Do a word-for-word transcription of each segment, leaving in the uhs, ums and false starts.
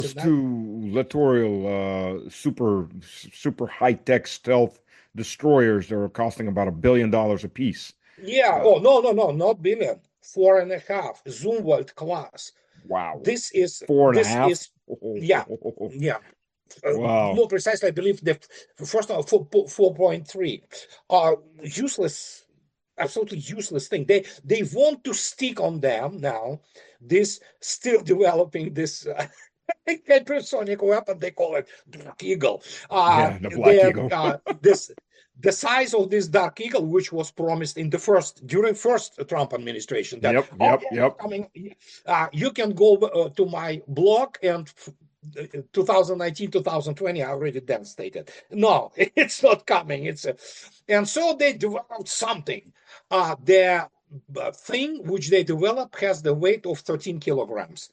Those Not, two littoral uh, super super high-tech stealth destroyers that are costing about a billion dollars a piece. yeah. Uh, Oh, no, no, no, not billion. Four and a half. Zumwalt class. wow, This is four and a this half. is yeah, yeah. Uh, Wow. more precisely, I believe the first one, four, four point three are useless, absolutely useless thing. They they want to stick on them now. This still developing this uh, hypersonic weapon. They call it Dark Eagle. Uh, Yeah, the Black then Eagle. uh, this the size of this Dark Eagle, which was promised in the first during first Trump administration, that Yep, oh yep, yeah, it's yep. coming. Uh, you can go uh, to my blog and twenty nineteen, twenty twenty, I already devastated. No, it's not coming. It's a, and so they developed something. Uh, their uh, thing which they developed has the weight of thirteen kilograms.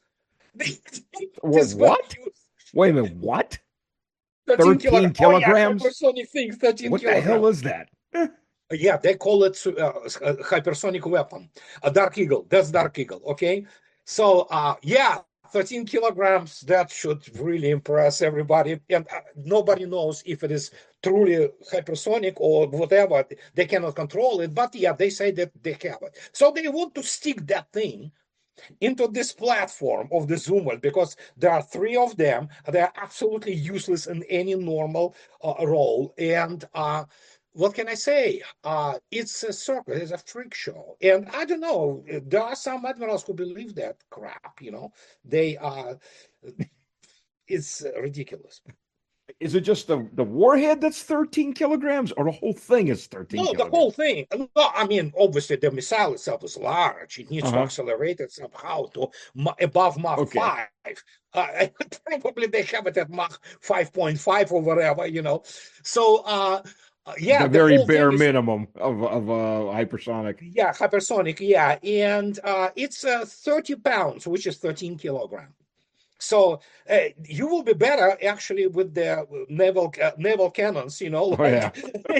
Well, This was what? Wait a minute, what? thirteen kilograms. thirteen Oh yeah, kilograms? hypersonic thing, thirteen What the hell kilograms. is that? Yeah, they call it uh, hypersonic weapon, a Dark Eagle. That's Dark Eagle. Okay, so uh, yeah, thirteen kilograms. That should really impress everybody. And uh, nobody knows if it is truly hypersonic or whatever. They cannot control it, but yeah, they say that they have it. So they want to stick that thing into this platform of the Zoomer because there are three of them. They are absolutely useless in any normal uh, role. And uh, what can I say? Uh, it's a circus, it's a freak show. And I don't know, there are some admirals who believe that crap, you know. They are, uh, it's ridiculous. Is it just the, the warhead that's thirteen kilograms or the whole thing is thirteen No, the whole kilograms? thing. No, I mean, obviously, the missile itself is large. It needs to Uh-huh. accelerate it somehow to above Mach Okay. five. Uh, probably they have it at Mach five point five or whatever, you know. So, uh, uh, yeah, The the very whole thing bare is, minimum of of uh, hypersonic. yeah, hypersonic, yeah. And uh, it's uh, thirty pounds, which is thirteen kilograms. So uh, you will be better actually with the naval uh, naval cannons, you know, Oh yeah. like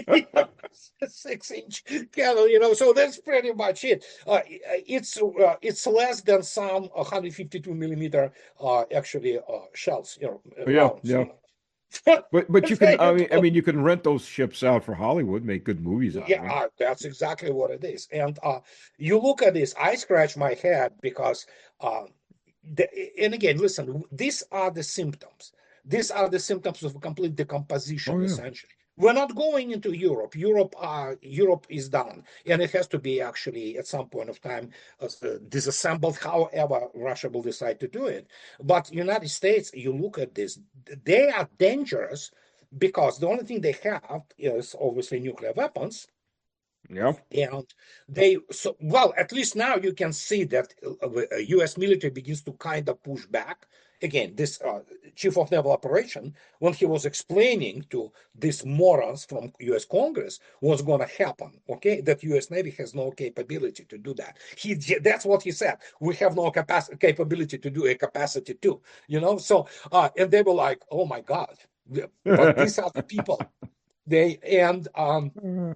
six inch cannon, you know. So that's pretty much it. Uh, it's uh, it's less than some one hundred fifty-two millimeter uh, actually uh, shells, you know, Yeah, rounds, yeah. you know. But but you can There I you mean I go. mean you can rent those ships out for Hollywood, make good movies out of Yeah, them. uh, that's exactly what it is. And uh, you look at this, I scratch my head because, uh, the, and again, listen, these are the symptoms. These are the symptoms of complete Oh decomposition, yeah. essentially. We're not going into Europe. Europe, uh, Europe is done, and it has to be actually at some point of time uh, disassembled. However, Russia will decide to do it. But United States, you look at this, they are dangerous because the only thing they have is obviously nuclear weapons. Yeah. And they, so, well, at least now you can see that uh, U S military begins to kind of push back. Again, this uh, chief of naval operation, when he was explaining to these morons from U S Congress what's going to happen, okay, that U S Navy has no capability to do that. He, that's what he said. We have no capacity, capability to do a capacity too, you know. So, uh, and they were like, oh my God, but these are the people. They and um,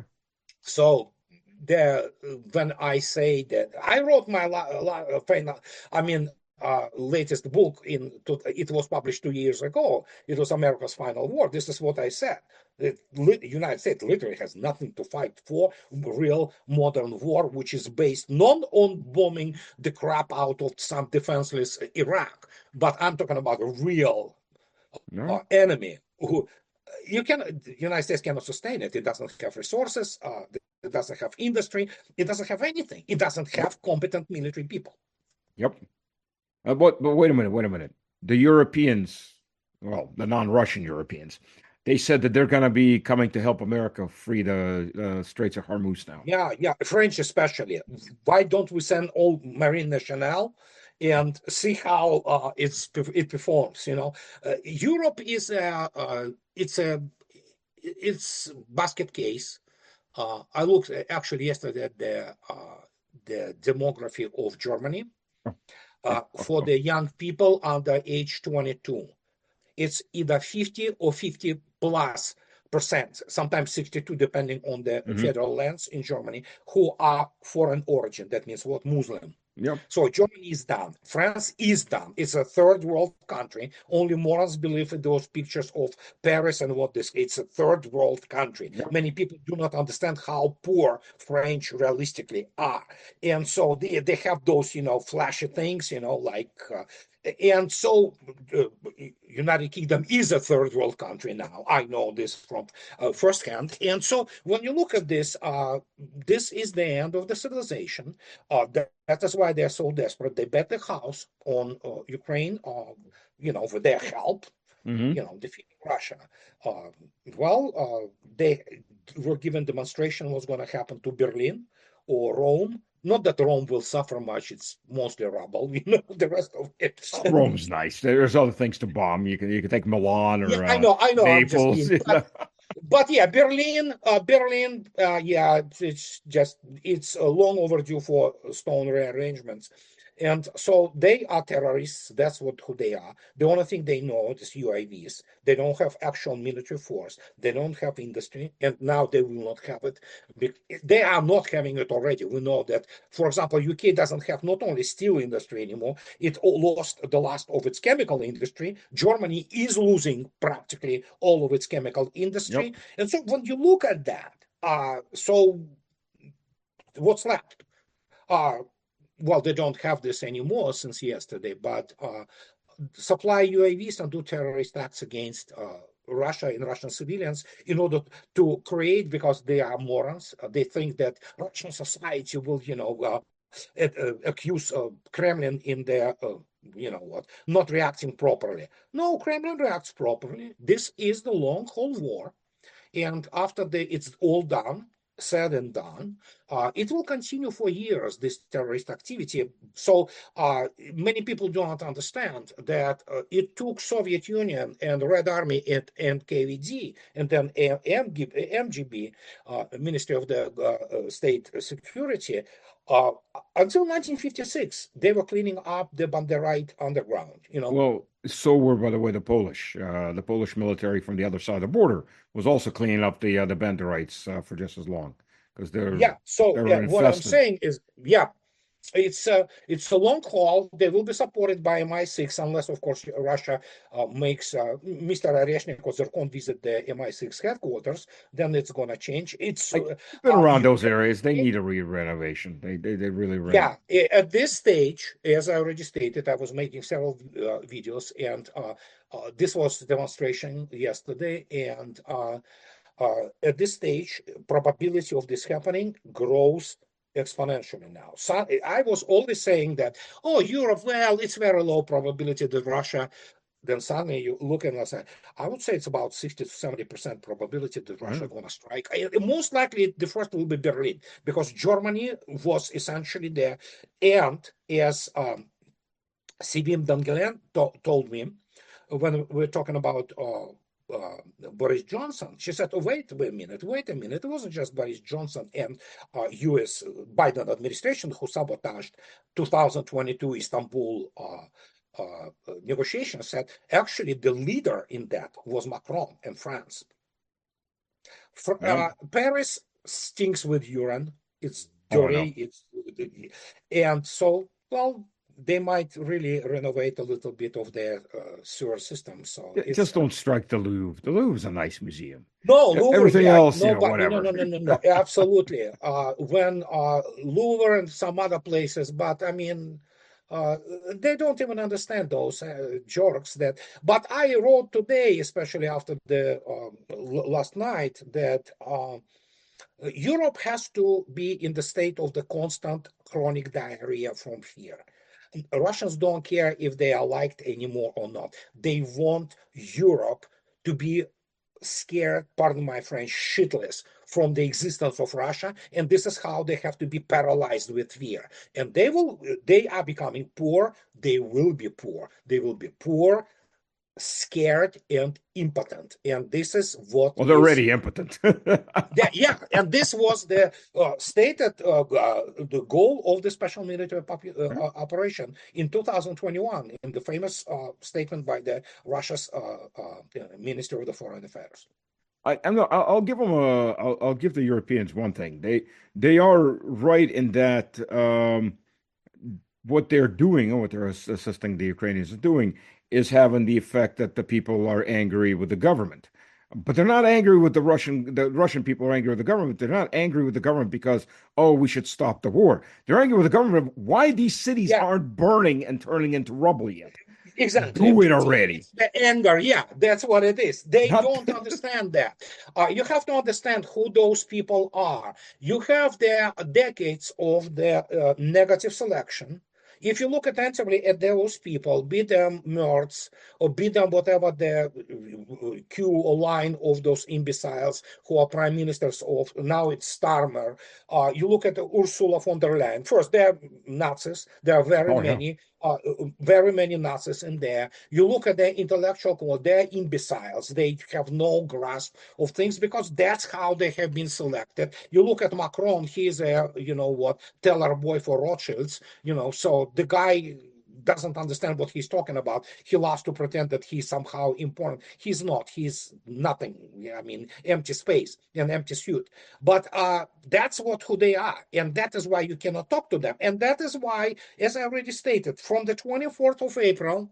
so the when I say that I wrote my final, I mean, uh, latest book in it was published two years ago. It was America's Final War. This is what I said. The United States literally has nothing to fight for. Real modern war, which is based not on bombing the crap out of some defenseless Iraq, but I'm talking about a real uh, No. enemy who you can the United States cannot sustain it. It doesn't have resources. Uh, it doesn't have industry. It doesn't have anything. It doesn't Yep. have competent military people. Yep. Uh, but but wait a minute, wait a minute. The Europeans, well, the non-Russian Europeans, they said that they're going to be coming to help America free the uh, Straits of Hormuz now. Yeah, yeah, French especially. Why don't we send all Marine Nationale and see how uh, it's it performs? You know, uh, Europe is a uh, it's a it's basket case. Uh, I looked actually yesterday at the uh, the demography of Germany uh, for the young people under age twenty-two. It's either fifty or fifty plus percent, sometimes sixty-two, depending on the Hmm. federal lands in Germany, who are foreign origin. That means what? Muslim. Yep. So Germany is done. France is done. It's a third world country. Only morons believe in those pictures of Paris and what this. It's a third world country. Yep. Many people do not understand how poor French realistically are, and so they they have those you know flashy things, you know, like. Uh, and so, uh, United Kingdom is a third world country now. I know this from uh, firsthand. And so, when you look at this, uh, this is the end of the civilization. Uh, that, that is why they're so desperate. They bet the house on uh, Ukraine, uh, you know, with their help, Hmm. you know, defeating Russia. Uh, well, uh, they were given demonstration what's going to happen to Berlin or Rome. Not that Rome will suffer much; it's mostly rubble. You know, the rest of it. Rome's nice. There's other things to bomb. You can you can take Milan Yeah, or I uh, know, I know. I'm just Naples. being, You but know? but yeah, Berlin, uh, Berlin, uh, yeah, it's, it's just it's uh, long overdue for stone rearrangements, and so they are terrorists. That's what who they are. The only thing they know is U A Vs. They don't have actual military force. They don't have industry, and now they will not have it. They are not having it already. We know that, for example, U K doesn't have not only steel industry anymore. It lost the last of its chemical industry. Germany is losing practically all of its chemical Yep. industry. And so when you look at that, uh, so what's left? Uh, well, they don't have this anymore since yesterday, but uh, supply U A Vs and do terrorist acts against uh, Russia and Russian civilians in order to create, because they are morons, uh, they think that Russian society will, you know, uh, uh, accuse uh, Kremlin in their, uh, you know what, not reacting properly. No, Kremlin reacts properly. This is the long haul war, and after the, it's all done, said and done, uh, it will continue for years, this terrorist activity. So uh, many people do not understand that uh, it took Soviet Union and Red Army and, and K V D and then M G B, uh, Ministry of the uh, State Security, uh, until nineteen fifty-six. They were cleaning up the Banderite underground, you know. Well, so were, by the way, the Polish. Uh, the Polish military from the other side of the border was also cleaning up the uh, the Banderites uh, for just as long because they're Yeah, so they yeah, were what I'm infested. saying is, yeah, it's a it's a long haul. They will be supported by M I six unless, of course, Russia uh, makes uh, Mister Areshnikov Zircon visit the M I six headquarters. Then it's gonna change. It's I, uh, I've been uh, around those areas. They Ukraine. need a re-renovation. They they they really re Yeah, at this stage, as I already stated, I was making several uh, videos, and uh, uh, this was demonstration yesterday, and uh, uh, at this stage, probability of this happening grows exponentially now. So I was always saying that, oh, Europe, well, it's very low probability that Russia. Then suddenly you look and say, I would say it's about sixty to seventy percent probability that Russia Yeah. going to strike. And most likely, the first will be Berlin, because Germany was essentially there. And as um, Sibim Dangelen to- told me, when we are talking about uh, uh, Boris Johnson, she said, oh, wait a minute, wait a minute. It wasn't just Boris Johnson and uh, U S Biden administration who sabotaged two thousand twenty-two Istanbul uh, uh, negotiations. Said actually the leader in that was Macron and France. For, Yeah. uh, Paris stinks with urine. It's Oh, I know. dirty. It's and so well they might really renovate a little bit of their uh, sewer system. So Yeah, it's just don't strike the Louvre. The Louvre's a nice museum. no E- Louvre. Everything Yeah, else, you no, know, but no, no, whatever. no, no, no. Absolutely. Uh, when uh, Louvre and some other places, but I mean. Uh, they don't even understand those uh, jerks that. But I wrote today, especially after the um, last night, that uh, Europe has to be in the state of the constant chronic diarrhea from fear. Russians don't care if they are liked anymore or not. They want Europe to be scared, pardon my French, shitless from the existence of Russia, and this is how they have to be paralyzed with fear. And they will, they are becoming poor. They will be poor. They will be poor, scared, and impotent. And this is what Well, they're is already impotent. that, yeah, and this was the uh, stated uh, uh, the goal of the special military popu- uh, uh, operation in two thousand twenty-one in the famous uh, statement by the Russia's uh, uh, Minister of the Foreign Affairs. I, I'm not, I'll, I'll give them a, I'll, I'll give the Europeans one thing. They, they are right in that, um, what they're doing and what they're assisting the Ukrainians in doing is having the effect that the people are angry with the government. But they're not angry with the Russian, the Russian people are angry with the government. They're not angry with the government because, oh, we should stop the war. They're angry with the government why these cities Yeah, aren't burning and turning into rubble yet. exactly. Do it It's already. the anger. Yeah, that's what it is. They Not don't understand that. Uh, you have to understand who those people are. You have their decades of the uh, negative selection. If you look attentively at those people, be them Merz or be them whatever the uh, Q or line of those imbeciles who are prime ministers of, now it's Starmer. Uh, you look at Ursula von der Leyen. First, they're Nazis. There are very oh yeah. many uh, very many Nazis in there. You look at their intellectual quality, they're imbeciles. They have no grasp of things because that's how they have been selected. You look at Macron, he's a, you know what, teller boy for Rothschilds, you know, so the guy doesn't understand what he's talking about. He loves to pretend that he's somehow important. He's not. He's nothing. I mean, empty space, an empty suit. But uh, that's what who they are, and that is why you cannot talk to them. And that is why, as I already stated, from the twenty-fourth of April,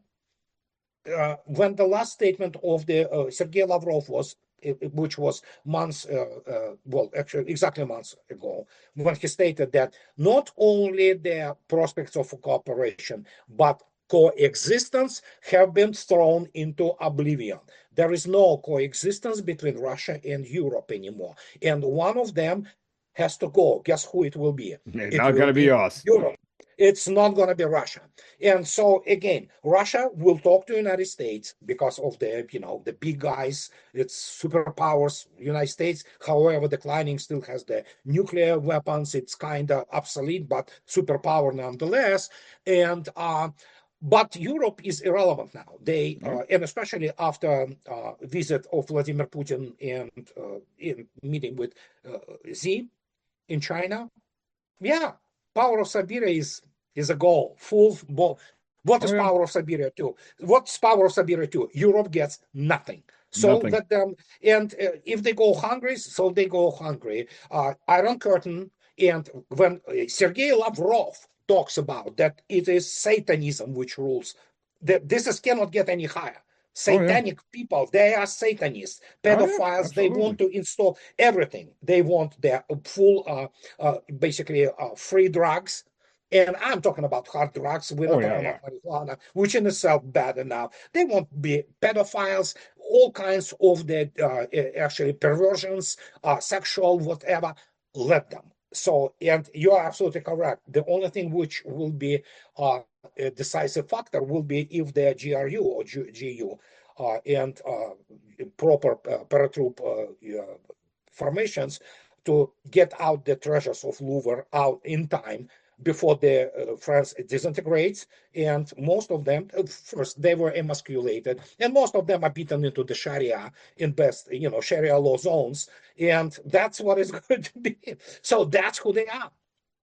uh, when the last statement of the uh, Sergei Lavrov was, which was months, uh, uh, well, actually exactly months ago, when he stated that not only the prospects of cooperation, but coexistence have been thrown into oblivion. There is no coexistence between Russia and Europe anymore. And one of them has to go. Guess who it will be? It Not will gonna be be us. Europe. It's not going to be Russia. And so again, Russia will talk to the United States because of the, you know, the big guys, it's superpowers, United States, however, declining, still has the nuclear weapons. It's kind of obsolete, but superpower nonetheless. And, uh, but Europe is irrelevant now. They, Yeah. uh, and especially after uh, visit of Vladimir Putin and uh, in meeting with uh, Xi in China, yeah, power of Siberia is is a goal. Full ball. What Oh is yeah. power of Siberia to? What's power of Siberia to? Europe gets nothing. So Nothing. that them, and uh, if they go hungry, so they go hungry. Uh, Iron Curtain, and when uh, Sergei Lavrov talks about that, it is Satanism which rules. That this is cannot get any higher. Oh yeah. Satanic people, they are Satanists, Oh yeah. pedophiles. They want Absolutely. to install everything. They want their full uh, uh, basically uh, free drugs. And I'm talking about hard drugs. We're Oh not yeah, talking yeah. about marijuana, which in itself bad enough. They want to be pedophiles, all kinds of the uh, actually perversions, uh, sexual, whatever. Let them. So, and you are absolutely correct. The only thing which will be uh, a decisive factor will be if the G R U or G- GU uh, and uh, proper uh, paratroop uh, uh, formations to get out the treasures of Louvre out in time before the uh, France disintegrates. And most of them, uh, first, they were emasculated, and most of them are beaten into the Sharia in best, you know, Sharia law zones. And that's what it's going to be. So that's who they are.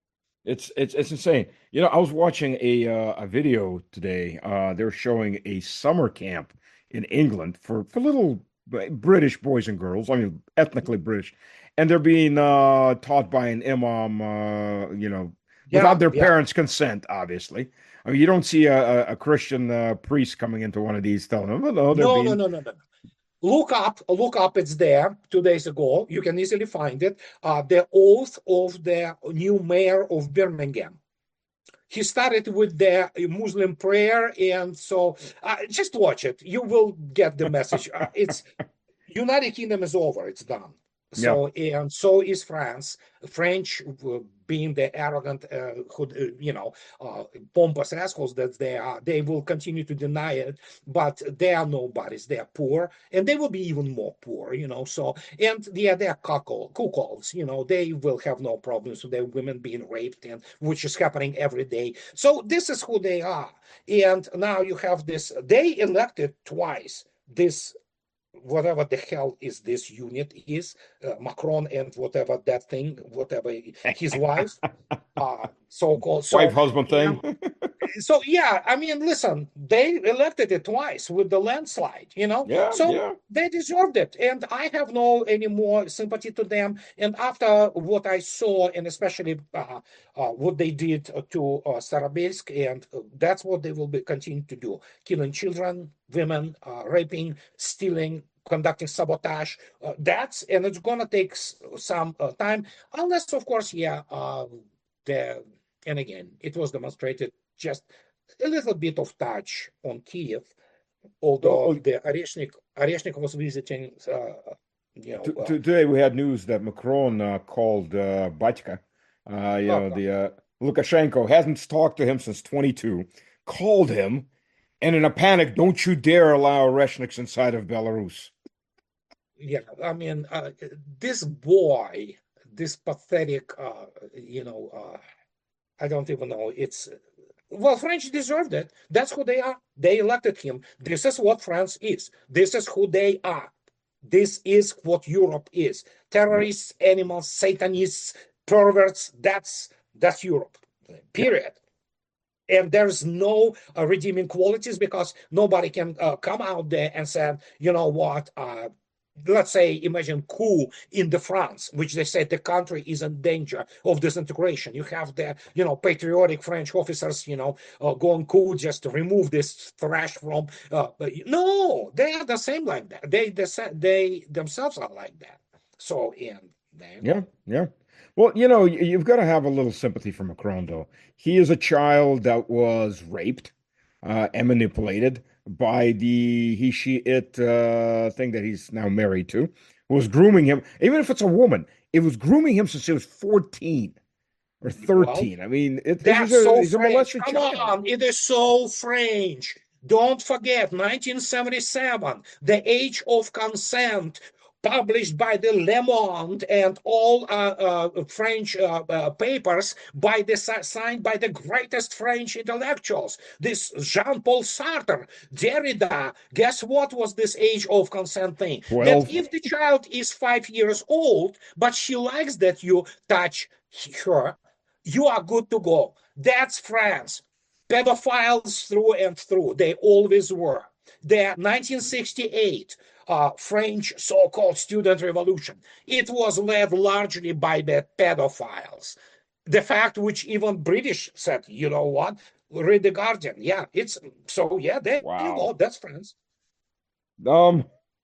It's it's it's insane. You know, I was watching a uh, a video today. Uh, they're showing a summer camp in England for for little British boys and girls. I mean, ethnically British, and they're being uh, taught by an imam. Uh, you know, without Yeah, their yeah. parents' consent, obviously. I mean, you don't see a, a, a Christian uh, priest coming into one of these telling them, "Oh, no, they're No, no, being." no, no, no. Look up, look up. It's there. Two days ago, you can easily find it. Uh, the oath of the new mayor of Birmingham. He started with the Muslim prayer, and so uh, just watch it. You will get the message. Uh, it's United Kingdom is over. It's done. Yeah. So and so is France. French, uh, being the arrogant, uh, who, uh, you know, uh, pompous assholes that they are, they will continue to deny it. But they are nobodies. They are poor, and they will be even more poor. You know. So and yeah, they are cuckold, cuckolds. You know, they will have no problems with their women being raped, and which is happening every day. So this is who they are. And now you have this. They elected twice this whatever the hell is this unit is, uh, Macron and whatever that thing, whatever his wife, uh, so-called. Wife So husband and thing. So yeah, I mean, listen, they elected it twice with the landslide, you know. Yeah, So yeah. they deserved it, and I have no any more sympathy to them. And after what I saw, and especially uh, uh, what they did to uh, Starobelsk, and uh, that's what they will be continue to do: killing children, women, uh, raping, stealing, conducting sabotage. Uh, that's and it's gonna take some uh, time, unless, of course, yeah, uh, the and again, it was demonstrated just a little bit of touch on Kiev, Oh, although oh, the Areshnik, Areshnik was visiting, uh, you t know, t- uh, today we had news that Macron uh, called uh, Batyka, uh, you oh, know, God, the uh, Lukashenko hasn't talked to him since twenty-two, called him, and in a panic, don't you dare allow Oreshniks inside of Belarus. yeah, I mean, uh, this boy, this pathetic, uh, you know, uh, I don't even know. It's well, French deserved it. That's who they are. They elected him. This is what France is. This is who they are. This is what Europe is. Yeah, Terrorists, animals, Satanists, perverts. That's that's Europe. yeah. Period. And there's no uh, redeeming qualities because nobody can uh, come out there and say, you know what, uh, let's say, imagine coup in the France, which they said the country is in danger of disintegration. You have the, you know, patriotic French officers, you know, uh, going coup just to remove this trash from. Uh, no, they are the same like that. They, they, they themselves are like that. So, and there you Yeah, go. yeah. Well, you know, y- you've got to have a little sympathy for Macron, though. He is a child that was raped uh, and manipulated by the he, she, it uh, thing that he's now married to, who was grooming him. Even if it's a woman, it was grooming him since he was fourteen or Well, thirteen. I mean, it, it- he's that's a so he's a French. molested Come child. on, it is so French. Don't forget nineteen seventy-seven, The Age of Consent, published by the Le Monde and all uh, uh, French uh, uh, papers, by the signed by the greatest French intellectuals. This Jean-Paul Sartre, Derrida. Guess what was this Age of Consent thing? That twelve. if the child is five years old, but she likes that you touch her, you are good to go. That's France. Pedophiles through and through. They always were. The nineteen sixty-eight uh, French so-called student revolution, it was led largely by the pedophiles. The fact which even British said, you know what? Read the Guardian. Yeah, it's so. Yeah, there you go. Wow. That's France. Um,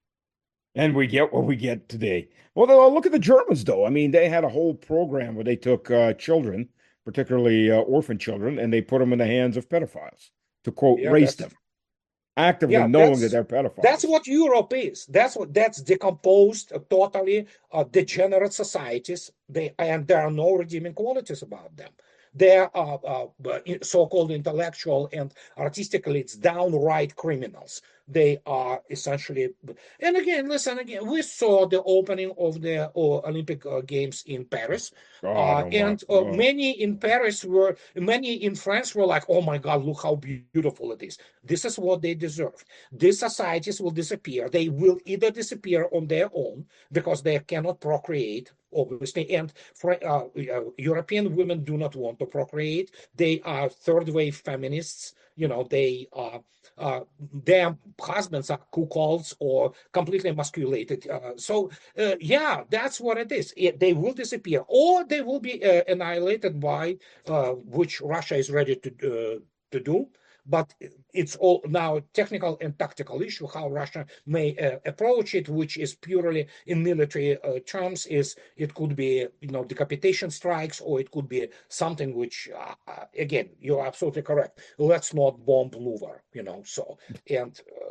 and we get what we get today. Well, though, look at the Germans, though. I mean, they had a whole program where they took uh, children, particularly uh, orphan children, and they put them in the hands of pedophiles to quote Yeah, race that's them, actively yeah, knowing that that's they're that's pedophiles. what Europe is. That's what that's decomposed, uh, totally uh, degenerate societies. They and there are no redeeming qualities about them. They're uh, uh, uh, so-called intellectual and artistically, it's downright criminals. They are essentially, and again, listen again. We saw the opening of the uh, Olympic uh, Games in Paris, God, uh, oh my, and uh, oh, many in Paris were, many in France were like, "Oh my God, look how beautiful it is." This is what they deserve. These societies will disappear. They will either disappear on their own because they cannot procreate, obviously, and for uh, uh, European women do not want to procreate. They are third wave feminists. You know, they are. Uh, their husbands are cuckolds or completely emasculated. Uh, so, uh, yeah, that's what it is. It, they will disappear, or they will be uh, annihilated by uh, which Russia is ready to uh, to do. But it's all now technical and tactical issue how Russia may uh, approach it, which is purely in military uh, terms. Is it could be, you know, decapitation strikes, or it could be something which uh, uh, again, you're absolutely correct. Let's not bomb Louvre, you know. So and uh,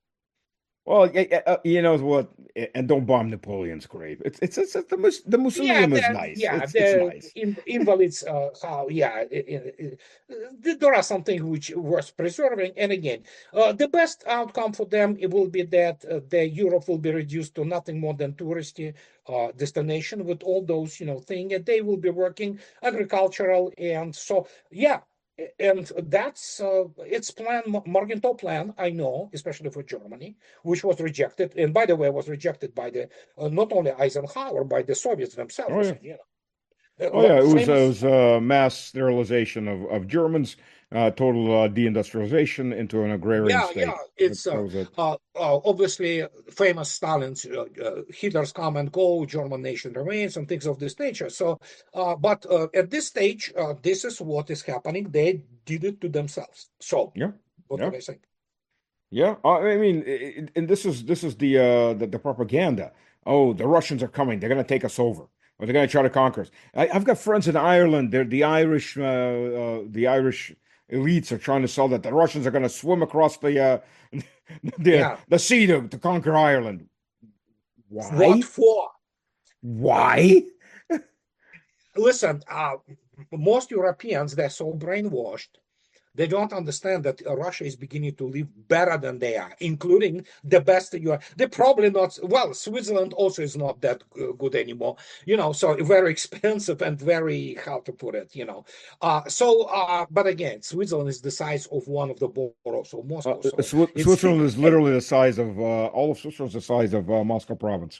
well, yeah, yeah, uh, you know what? And don't bomb Napoleon's grave. It's it's, it's, it's the mus- the yeah, mausoleum is the, nice. yeah, It's it's the nice. in, invalids. Uh, how? Yeah, i- i- i- there are some things which worth preserving. And again, uh, the best outcome for them it will be that uh, the Europe will be reduced to nothing more than touristy uh, destination with all those, you know, thing, and they will be working agricultural. And so, yeah. And that's uh, its plan, Morgenthau plan. I know, especially for Germany, which was rejected, and by the way, was rejected by the uh, not only Eisenhower, by the Soviets themselves. Oh They yeah. said, you know. Oh yeah, it was, uh, it famous. was uh, mass sterilization of, of Germans, uh, total uh, deindustrialization into an agrarian Yeah, yeah, state. That, it's that uh, was it. uh, uh, obviously famous Stalin's uh, uh, Hitler's come and go, German nation remains, and things of this nature. So, uh, but uh, at this stage, uh, this is what is happening. They did it to themselves. So, Yeah, what yeah, can I say? yeah. Uh, I mean, it, and this is this is the, uh, the the propaganda. Oh, the Russians are coming. They're going to take us over, or they're going to try to conquer us. I, I've got friends in Ireland. They're the Irish, uh, uh, the Irish elites are trying to sell that the Russians are going to swim across the uh, the Yeah, the sea to, to conquer Ireland. what Why? for? Why? Listen, uh, most Europeans, they're so brainwashed. They don't understand that uh, Russia is beginning to live better than they are, including the best you are. They're probably not, well, Switzerland also is not that uh, good anymore, you know, so very expensive and very, how to put it, you know. Uh, so, uh, but again, Switzerland is the size of one of the boroughs of Uh, Moscow. So Swi it's still, Switzerland is eh, literally the size of uh, all of Switzerland is the size of uh, Moscow province.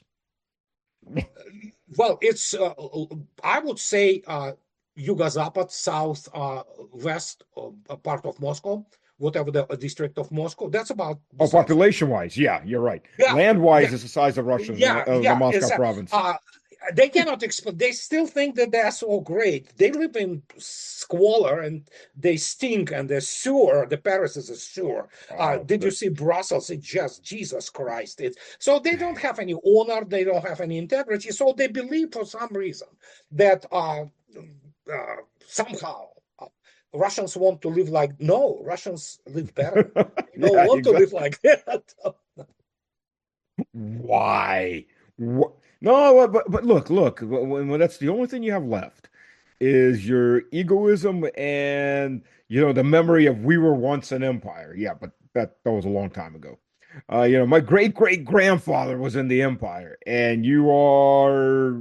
well, it's, uh, I would say, uh, Yugo-Zapad, south, uh, west uh, part of Moscow, whatever the uh, district of Moscow, that's about the Oh, size. population wise, yeah, you're right. Yeah, Land yeah. wise, it's the size of Russia's uh, Yeah, of the yeah, Moscow exactly. province. Uh, they cannot explain. They still think that they're so great. They live in squalor and they stink and they're sewer. The Paris is a sewer. Uh, Oh, did you the, see Brussels? It's just Jesus Christ. It's so they don't have any honor. They don't have any integrity. So they believe for some reason that uh, uh, somehow uh, Russians want to live like no. Russians live better. They don't yeah, want to live exactly. like that. Why? Wh- No, but but look, look. When, when that's the only thing you have left is your egoism and you know the memory of we were once an empire. Yeah, but that that was a long time ago. Uh, you know, my great great grandfather was in the empire, and you are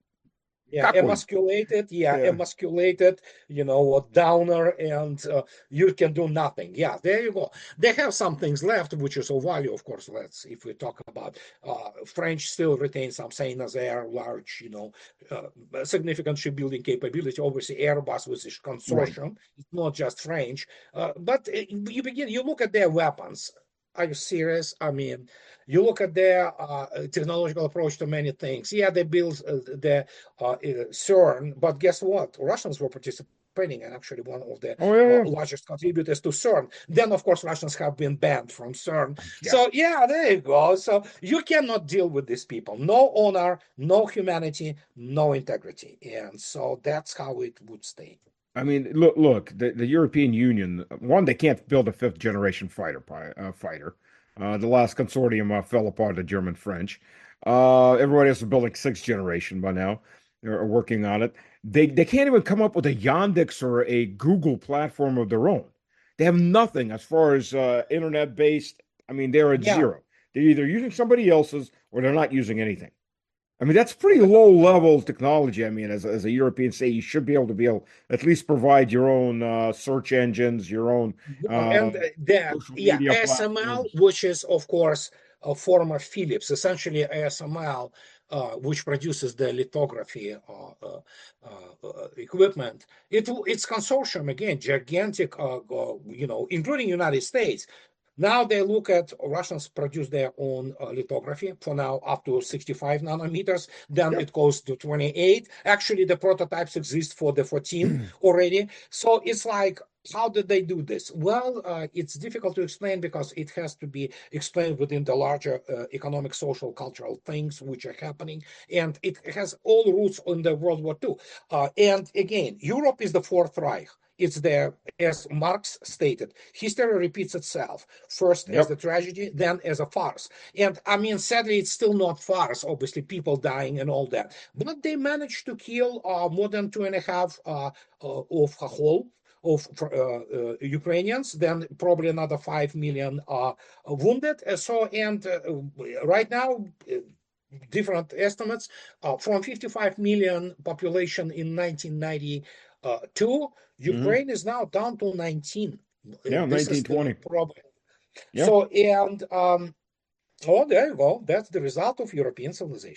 Yeah, cuckold. emasculated. Yeah, Yeah, emasculated. You know, a downer, and uh, you can do nothing. Yeah, there you go. They have some things left, which is of value, of course. Let's, if we talk about uh, French, still retains some say as they are large, you know, uh, significant shipbuilding capability. Obviously, Airbus with this right. consortium. It's not just French, uh, but uh, you begin. You look at their weapons. Are you serious? I mean, you look at their uh, technological approach to many things. Yeah, they build uh, the uh, CERN, but guess what? Russians were participating and actually one of the Oh yeah, uh, yeah, largest contributors to CERN. Then, of course, Russians have been banned from CERN. yeah. So, yeah, there you go. So, you cannot deal with these people. No honor, no humanity, no integrity. And so that's how it would stay. I mean, look, look. The, the European Union, one, they can't build a fifth generation fighter pi- uh, fighter. Uh, the last consortium uh, fell apart. The German French. Uh, everybody else is building sixth generation by now. They're working on it. They they can't even come up with a Yandex or a Google platform of their own. They have nothing as far as uh, internet based. I mean, they're at Yeah. zero. They're either using somebody else's or they're not using anything. I mean, that's pretty low level technology. I mean, as, as a European, say you should be able to be able at least provide your own uh, search engines, your own Uh, uh, and uh, the social yeah, media A S M L, platforms. which is of course a former Philips, essentially A S M L, uh, which produces the lithography uh, uh, uh, uh, equipment. It it's consortium again, gigantic, uh, uh, you know, including United States. Now they look at Russians produce their own uh, lithography for now up to sixty-five nanometers. Then Yep. it goes to twenty-eight. Actually, the prototypes exist for the fourteen already. So it's like, how did they do this? Well, uh, it's difficult to explain because it has to be explained within the larger uh, economic, social, cultural things which are happening. And it has all roots in the World War Two. Uh, and again, Europe is the Fourth Reich. It's there, as Marx stated, history repeats itself, first as the Yep. tragedy, then as a farce. And I mean, sadly, it's still not farce, obviously, people dying and all that. But they managed to kill uh, more than two and a half uh, uh, of a whole of uh, uh, Ukrainians, then probably another five million are wounded. Uh, So, and uh, right now, uh, different estimates uh, from fifty-five million population in nineteen ninety-two, hmm Ukraine is now down to nineteen. Yeah, This is the nineteen twenty. problem. Yeah. So, and um, oh, there you go. That's the result of European civilization.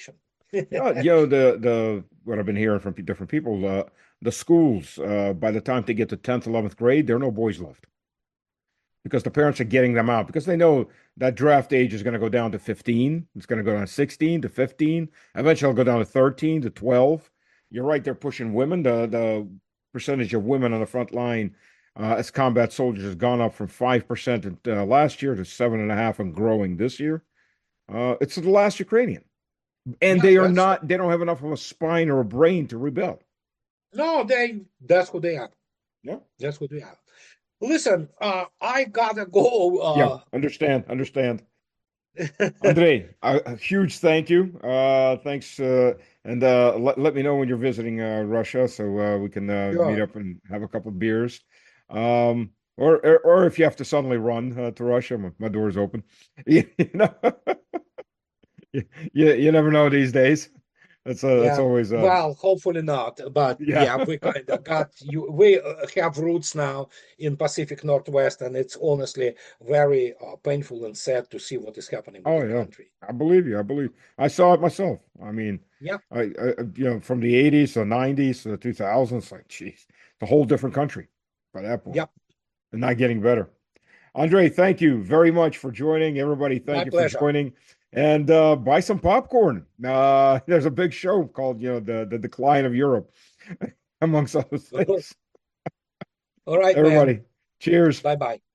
Yeah, you know the the what I've been hearing from pe- different people, uh, the schools, uh, by the time they get to tenth, eleventh grade, there are no boys left because the parents are getting them out because they know that draft age is going to go down to fifteen. It's going to go down to sixteen to fifteen. Eventually, it'll go down to thirteen to twelve. You're right, they're pushing women. The the percentage of women on the front line uh, as combat soldiers has gone up from five percent uh, last year to seven and a half and growing this year. Uh, it's the last Ukrainian. And Yeah, they are that's not, they don't have enough of a spine or a brain to rebel. no, they that's who they are. Yeah. That's what we are. Listen, uh, I gotta go. Yeah. Uh, Understand. Understand. Andrei, a, a huge thank you. Uh, thanks. Uh, and uh, let, let me know when you're visiting uh, Russia so uh, we can uh, meet sure. up and have a couple of beers. Um, or, or, or if you have to suddenly run uh, to Russia, my, my door's open. You, know, you, you you never know these days. That's uh, that's Yeah, always uh, well, hopefully not. But yeah. yeah, we kind of got you. We uh, have roots now in Pacific Northwest, and it's honestly very uh, painful and sad to see what is happening with Oh our yeah, country. I believe you. I believe I saw it myself. I mean, Yeah, I, I you know from the eighties to nineties to the two thousands, like geez, it's a whole different country by that point, yeah, and not getting better. Andrei, thank you very much for joining. Everybody, my thank you for pleasure. joining, and uh, buy some popcorn. Uh, there's a big show called you know the the Decline of Europe, amongst other things. All right, man. Everybody, cheers. Bye bye.